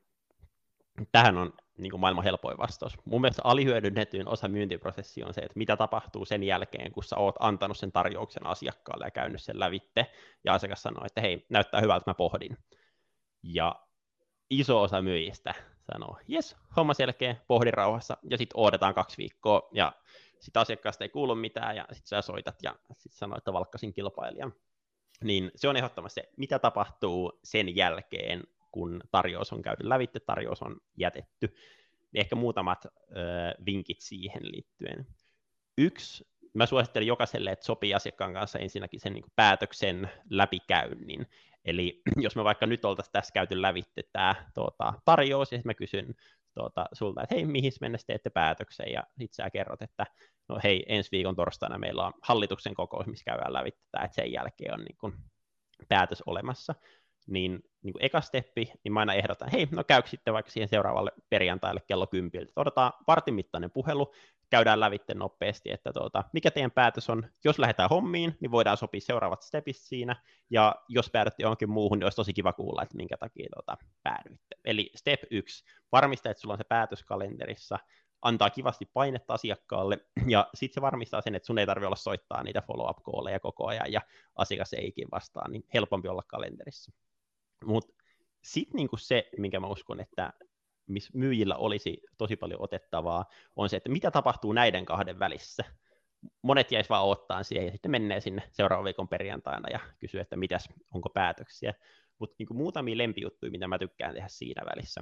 Tähän on niin kuin maailman helpoin vastaus. Mun mielestä alihyödynnetyin osa myyntiprosessia on se, että mitä tapahtuu sen jälkeen, kun sä oot antanut sen tarjouksen asiakkaalle ja käynyt sen lävitte, ja asiakas sanoo, että hei, näyttää hyvältä, mä pohdin. Ja iso osa myyjistä sanoo, jes, homma selkeä, pohdin rauhassa, ja sitten odotetaan kaksi viikkoa, ja sitten asiakkaasta ei kuulu mitään, ja sitten sä soitat, ja sitten sanoo, että valkkasin kilpailijan. Niin se on ehdottomasti se, mitä tapahtuu sen jälkeen, kun tarjous on käyty lävitse, tarjous on jätetty. Ehkä muutamat ö, vinkit siihen liittyen. Yksi, mä suosittelen jokaiselle, että sopii asiakkaan kanssa ensinnäkin sen niin kuin päätöksen läpikäynnin. Eli jos me vaikka nyt oltaisiin tässä käyty lävitse tämä tuota, tarjous, ja sitten mä kysyn tuota, sulta, että hei, mihin mennessä teette päätöksen, ja sitten sä kerrot, että no hei, ensi viikon torstaina meillä on hallituksen kokous, missä käydään lävitse tämä, että sen jälkeen on niin kuin päätös olemassa. Niin, niin kuin eka steppi, niin mä aina ehdotan, hei, no käykö sitten vaikka siihen seuraavalle perjantaille kello kympiltä. Odotetaan vartin mittainen puhelu, käydään lävitte nopeasti, että tuota, mikä teidän päätös on, jos lähdetään hommiin, niin voidaan sopia seuraavat stepit siinä, ja jos päädytte johonkin muuhun, niin olisi tosi kiva kuulla, että minkä takia tuota, päädyitte. Eli step yksi, varmista, että sulla on se päätös kalenterissa, antaa kivasti painetta asiakkaalle, ja sitten se varmistaa sen, että sun ei tarvitse olla soittaa niitä follow-up-calleja koko ajan, ja asiakas eikin vastaa, niin helpompi olla kalenterissa. Mutta sitten niinku se, minkä mä uskon, että missä myyjillä olisi tosi paljon otettavaa, on se, että mitä tapahtuu näiden kahden välissä. Monet jäis vaan odottaa siihen, ja sitten menee sinne seuraavan viikon perjantaina ja kysyy, että mitäs, onko päätöksiä. Mutta niinku muutamia lempijuttuja, mitä mä tykkään tehdä siinä välissä.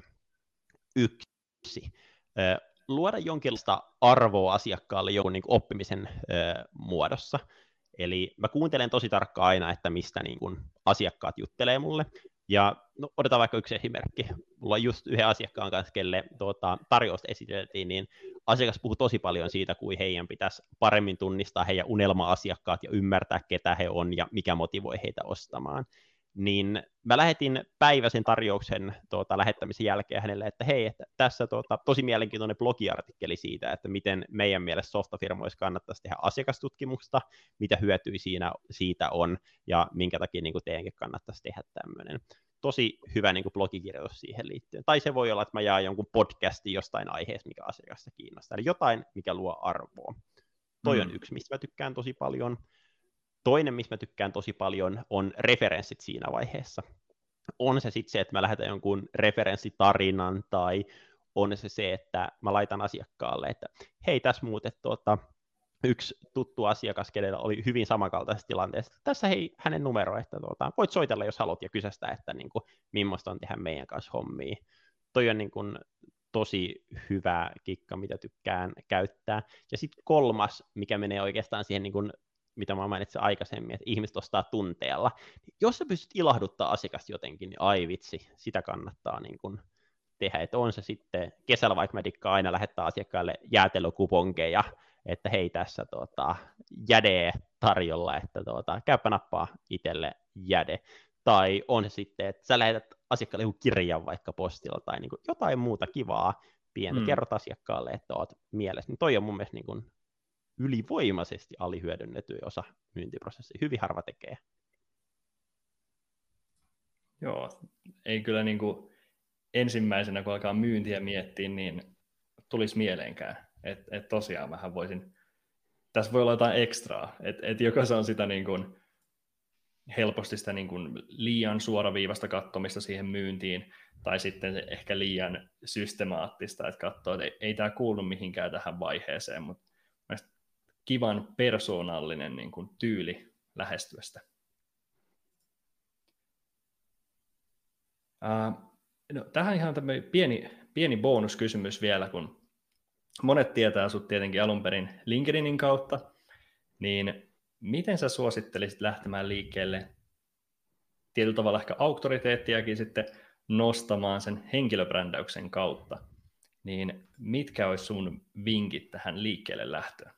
Yksi. Luoda jonkinlaista arvoa asiakkaalle jonkun niin kuin oppimisen ö, muodossa. Eli mä kuuntelen tosi tarkkaan aina, että mistä niin kuin asiakkaat juttelee mulle. Ja no, otetaan vaikka yksi esimerkki. Mulla on just yhden asiakkaan kanssa, kelle tuota, tarjousta esiteltiin, niin asiakas puhui tosi paljon siitä, kuin heidän pitäisi paremmin tunnistaa heidän unelma-asiakkaat ja ymmärtää, ketä he on ja mikä motivoi heitä ostamaan. Niin mä lähetin päiväisen tarjouksen tuota, lähettämisen jälkeen hänelle, että hei, että tässä tuota, tosi mielenkiintoinen blogiartikkeli siitä, että miten meidän mielestä softafirmoissa kannattaisi tehdä asiakastutkimusta, mitä hyötyä siinä, siitä on, ja minkä takia niin kuin teidänkin kannattaisi tehdä tämmöinen. Tosi hyvä niin kuin blogikirjoitus siihen liittyen. Tai se voi olla, että mä jaan jonkun podcastin jostain aiheesta, mikä asiakasta kiinnostaa. Eli jotain, mikä luo arvoa. Toi on mm. yksi, mistä mä tykkään tosi paljon. Toinen, mistä mä tykkään tosi paljon, on referenssit siinä vaiheessa. On se sitten se, että mä lähetän jonkun referenssitarinan, tai on se se, että mä laitan asiakkaalle, että hei, tässä muuten tuota, yksi tuttu asiakas, kenellä oli hyvin samankaltaisessa tilanteessa. Tässä hei, hänen numero, että tuota, voit soitella, jos haluat, ja kysästä, että niin kuin, millaista on tehdä meidän kanssa hommia. Toi on niin kuin, tosi hyvä kikka, mitä tykkään käyttää. Ja sitten kolmas, mikä menee oikeastaan siihen niin kuin mitä mä mainitsin aikaisemmin, että ihmiset ostaa tunteella. Jos sä pystyt ilahduttaa asiakasta jotenkin, niin ai vitsi, sitä kannattaa niin kun tehdä. Että on se sitten, kesällä vaikka mä dikkaan aina lähettää asiakkaille jäätelökuponkeja, että hei tässä tota, jäde tarjolla, että tota, käypä nappaa itselle jäde. Tai on se sitten, että sä lähetät asiakkaalle joku kirjan vaikka postilla tai niin kun jotain muuta kivaa, pientä, mm. kerrot asiakkaalle, että oot mielessä. Niin toi on mun mielestä niin kun ylivoimaisesti alihyödynnetty osa myyntiprosessia. Hyvin harva tekee. Joo, ei kyllä niin kuin ensimmäisenä, kun alkaa myyntiä miettiä, niin tulisi mieleenkään. Että et tosiaan vähän voisin, tässä voi olla jotain ekstraa, että et joko se on sitä niin kuin helposti sitä niin kuin liian suoraviivasta katsomista siihen myyntiin, tai sitten ehkä liian systemaattista, että katsoo, että ei, ei tämä kuulu mihinkään tähän vaiheeseen, mutta kivan persoonallinen niin kuin, tyyli lähestyä sitä. Uh, no, tähän ihan tämmöinen pieni, pieni bonuskysymys vielä, kun monet tietää sut tietenkin alun perin LinkedInin kautta, niin miten sä suosittelisit lähtemään liikkeelle tietyllä tavalla ehkä auktoriteettiakin sitten nostamaan sen henkilöbrändäyksen kautta, niin mitkä olisi sun vinkit tähän liikkeelle lähtöön?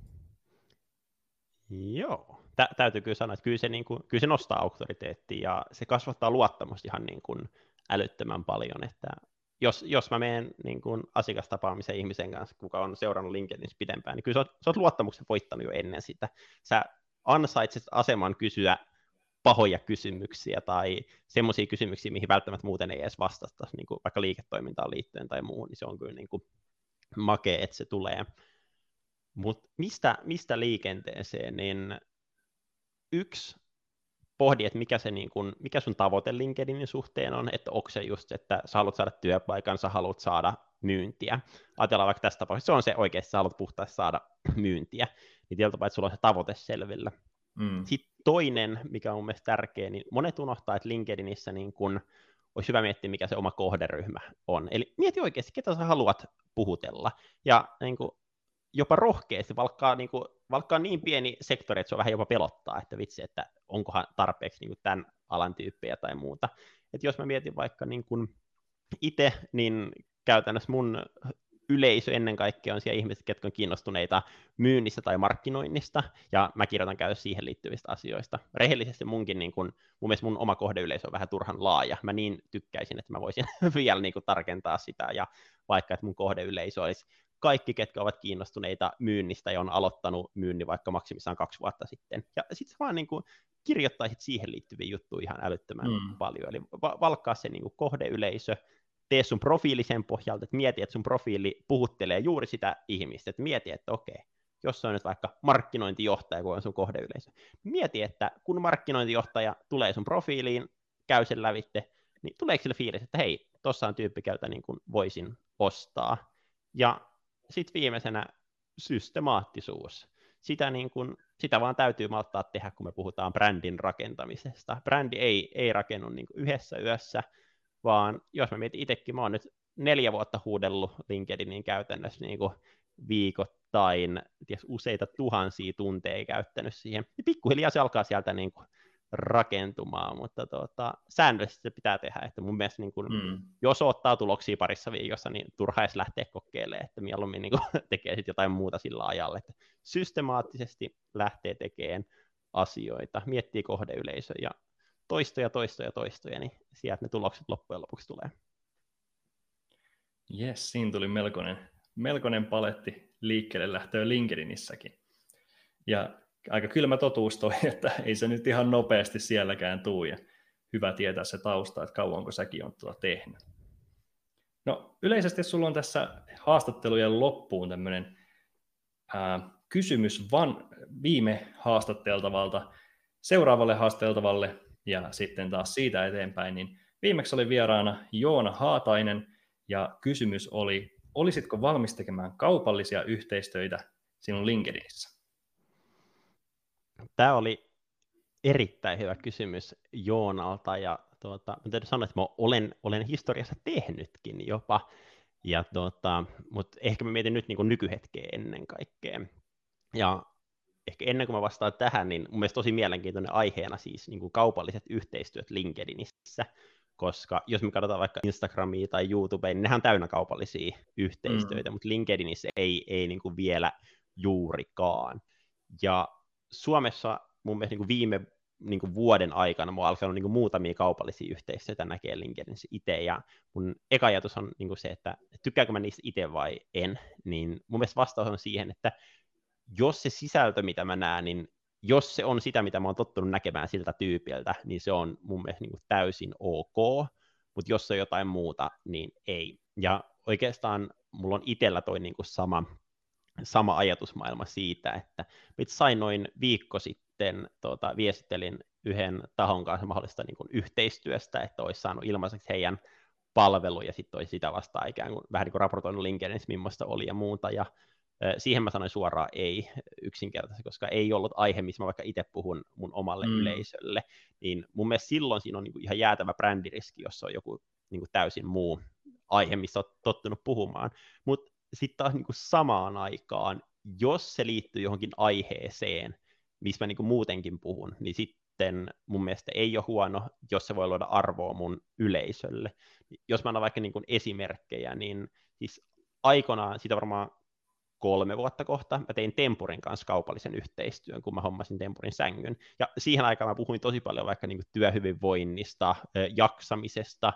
Joo, Tä, täytyy kyllä sanoa, että kyllä se, niin kuin, kyllä se nostaa auktoriteettia ja se kasvattaa luottamusta ihan niin kuin älyttömän paljon, että jos, jos mä menen niin kuin asiakastapaamisen ihmisen kanssa, kuka on seurannut LinkedInissä pidempään, niin kyllä sä oot, sä oot luottamuksen voittanut jo ennen sitä. Sä ansaitset aseman kysyä pahoja kysymyksiä tai semmoisia kysymyksiä, mihin välttämättä muuten ei edes vastata, niin kuin vaikka liiketoimintaan liittyen tai muuhun, niin se on kyllä niin kuin makea, että se tulee. Mutta mistä, mistä liikenteeseen, niin yksi pohdi, että mikä, se niin kun, mikä sun tavoite LinkedInin suhteen on, että onko se just, että sä haluat saada työpaikan, sä haluat saada myyntiä. Ajatellaan vaikka tässä tapauksessa, se on se oikeasti, sä haluat puhtaasti saada myyntiä, niin tietyllä tapaa, että sulla on se tavoite selvillä. Mm. Sitten toinen, mikä on mun mielestä tärkeä, niin monet unohtaa, että LinkedInissä niin kun olisi hyvä miettiä, mikä se oma kohderyhmä on. Eli mieti oikeasti, ketä sä haluat puhutella. Ja niin kun, jopa rohkeasti, vaikka, niin kuin, vaikka on niin pieni sektori, että se on vähän jopa pelottaa, että vitsi, että onkohan tarpeeksi niin kuin tämän alan tyyppejä tai muuta. Että jos mä mietin vaikka niin kuin itse, niin käytännössä mun yleisö ennen kaikkea on siellä ihmiset, ketkä on kiinnostuneita myynnistä tai markkinoinnista, ja mä kirjoitan käydä siihen liittyvistä asioista. Rehellisesti munkin, niin kun, mun mielestä mun oma kohdeyleisö on vähän turhan laaja. Mä niin tykkäisin, että mä voisin vielä niin kuin tarkentaa sitä, ja vaikka että mun kohdeyleisö olisi kaikki, ketkä ovat kiinnostuneita myynnistä ja on aloittanut myynnin vaikka maksimissaan kaksi vuotta sitten. Ja sitten vaan niin kuin kirjoittaisit siihen liittyviä juttuja ihan älyttömän mm. paljon. Eli valkkaa se niin kuin kohdeyleisö, tee sun profiili sen pohjalta, että mieti, että sun profiili puhuttelee juuri sitä ihmistä, että mieti, että okei, jos se on nyt vaikka markkinointijohtaja, kun on sun kohdeyleisö, mieti, että kun markkinointijohtaja tulee sun profiiliin, käy sen lävitte, niin tuleeko sille fiilis, että hei, tuossa on tyyppi, keltä niin kuin voisin ostaa. Ja sitten viimeisenä systemaattisuus. Sitä, niin kuin, sitä vaan täytyy malttaa tehdä, kun me puhutaan brändin rakentamisesta. Brändi ei, ei rakennu niin kuin yhdessä yössä, vaan jos mä mietin itsekin, mä oon nyt neljä vuotta huudellut LinkedInin käytännössä niin kuin viikoittain, ties, useita tuhansia tunteja käyttänyt siihen, ja pikkuhiljaa se alkaa sieltä niin kuin rakentumaan, mutta tuota, säännöllisesti se pitää tehdä, että mun mielestä niin kuin, mm. jos ottaa tuloksia parissa viikossa, niin turha edes lähteä kokeilemaan, että mieluummin niin kuin, tekee sit jotain muuta sillä ajalla, että systemaattisesti lähtee tekemään asioita, miettii kohdeyleisö ja toistoja, toistoja, toistoja, niin sieltä ne tulokset loppujen lopuksi tulee. Jes, siinä tuli melkoinen, melkoinen paletti liikkeelle lähtöä LinkedInissäkin. Ja aika kylmä totuus toi, että ei se nyt ihan nopeasti sielläkään tuu, ja hyvä tietää se tausta, että kauanko säkin on tuota tehnyt. No yleisesti sulla on tässä haastattelujen loppuun tämmöinen ää, kysymys van, viime haastateltavalta seuraavalle haastateltavalle, ja sitten taas siitä eteenpäin, niin viimeksi oli vieraana Joona Haatainen, ja kysymys oli, olisitko valmis tekemään kaupallisia yhteistöitä sinun LinkedInissä? Tämä oli erittäin hyvä kysymys Joonalta, ja tuota, mä täytyy sanoa, että mä olen, olen historiassa tehnytkin jopa, ja tuota, mutta ehkä mä mietin nyt niin kuin nykyhetkeä ennen kaikkea. Ja ehkä ennen kuin mä vastaan tähän, niin mun mielestä tosi mielenkiintoinen aiheena siis niin kuin kaupalliset yhteistyöt LinkedInissä, koska jos me katsotaan vaikka Instagramia tai YouTubea, niin nehän on täynnä kaupallisia yhteistyötä, mm. mutta LinkedInissä ei, ei niin kuin vielä juurikaan. Ja Suomessa mun mielestä niin kuin viime niin kuin vuoden aikana mä oon alkanut niin kuin muutamia kaupallisia yhteistyötä näkee LinkedInissä itse, ja mun eka ajatus on niin kuin se, että tykkäänkö mä niistä itse vai en, niin mun mielestä vastaus on siihen, että jos se sisältö, mitä mä näen, niin jos se on sitä, mitä mä oon tottunut näkemään siltä tyypiltä, niin se on mun mielestä niin kuin täysin ok, mutta jos se on jotain muuta, niin ei. Ja oikeastaan mulla on itsellä toi niin kuin sama, sama ajatusmaailma siitä, että itse sain noin viikko sitten, tuota, viestittelin yhden tahon kanssa mahdollista niin kuin yhteistyöstä, että olisi saanut ilmaiseksi heidän palveluja, ja sitten olisi sitä vastaan ikään kuin vähän niin kuin raportoinut LinkedInissä, millaista oli ja muuta, ja siihen mä sanoin suoraan ei yksinkertaisesti, koska ei ollut aihe, missä mä vaikka itse puhun mun omalle mm. yleisölle, niin mun mielestä silloin siinä on niin kuin ihan jäätävä brändiriski, jos on joku niin kuin täysin muu aihe, missä olet tottunut puhumaan, mutta sitten taas niin kuin samaan aikaan, jos se liittyy johonkin aiheeseen, missä mä niin kuin muutenkin puhun, niin sitten mun mielestä ei ole huono, jos se voi luoda arvoa mun yleisölle. Jos mä annan vaikka niin kuin esimerkkejä, niin siis aikanaan, sitä varmaan kolme vuotta kohta, mä tein Tempurin kanssa kaupallisen yhteistyön, kun mä hommasin Tempurin sängyn. Ja siihen aikaan mä puhuin tosi paljon vaikka niin kuin työhyvinvoinnista, jaksamisesta,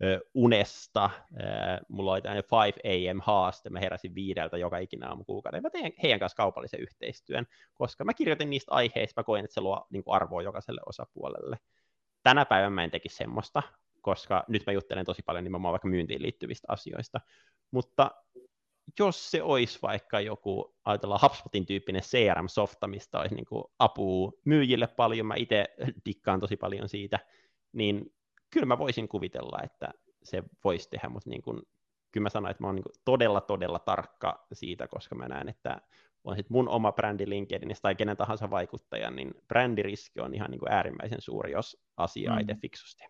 unesta. Mulla oli tämmöinen five a.m. haaste, mä heräsin viideltä joka ikinä aamu kuukauden. Mä tein heidän kanssa kaupallisen yhteistyön, koska mä kirjoitin niistä aiheista, mä koin, että se luo niin kuin arvoa jokaiselle osapuolelle. Tänä päivänä mä en tekisi semmoista, koska nyt mä juttelen tosi paljon nimenomaan vaikka myyntiin liittyvistä asioista, mutta jos se olisi vaikka joku, ajatellaan HubSpotin tyyppinen C R M-softa, mistä olisi niin kuin apua myyjille paljon, mä itse dikkaan tosi paljon siitä, niin kyllä mä voisin kuvitella, että se voisi tehdä, mutta niin kuin, kyllä mä sanoin, että mä oon niin kuin todella, todella tarkka siitä, koska mä näen, että on sit mun oma brändi LinkedInissä tai kenen tahansa vaikuttaja, niin brändiriski on ihan niin kuin äärimmäisen suuri, jos asiaa mm. itse fiksusti.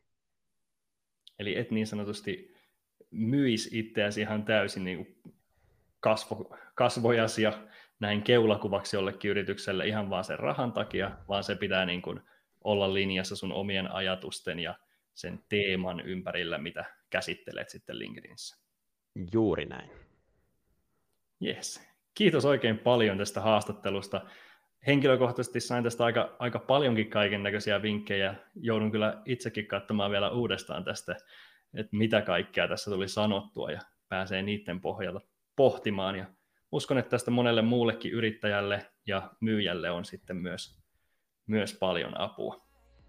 Eli et niin sanotusti myisi itseäsi ihan täysin niin kuin kasvo, kasvojasi ja näin keulakuvaksi jollekin yritykselle ihan vaan sen rahan takia, vaan se pitää niin kuin olla linjassa sun omien ajatusten ja sen teeman ympärillä, mitä käsittelet sitten LinkedInissä. Juuri näin. Yes. Kiitos oikein paljon tästä haastattelusta. Henkilökohtaisesti sain tästä aika, aika paljonkin kaiken näköisiä vinkkejä. Joudun kyllä itsekin katsomaan vielä uudestaan tästä, että mitä kaikkea tässä tuli sanottua, ja pääsee niiden pohjalta pohtimaan ja uskon, että tästä monelle muullekin yrittäjälle ja myyjälle on sitten myös, myös paljon apua.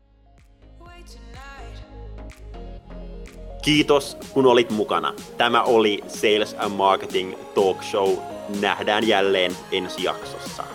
Kiitos, kun olit mukana. Tämä oli Sales and Marketing Talk Show. Nähdään jälleen ensi jaksossa.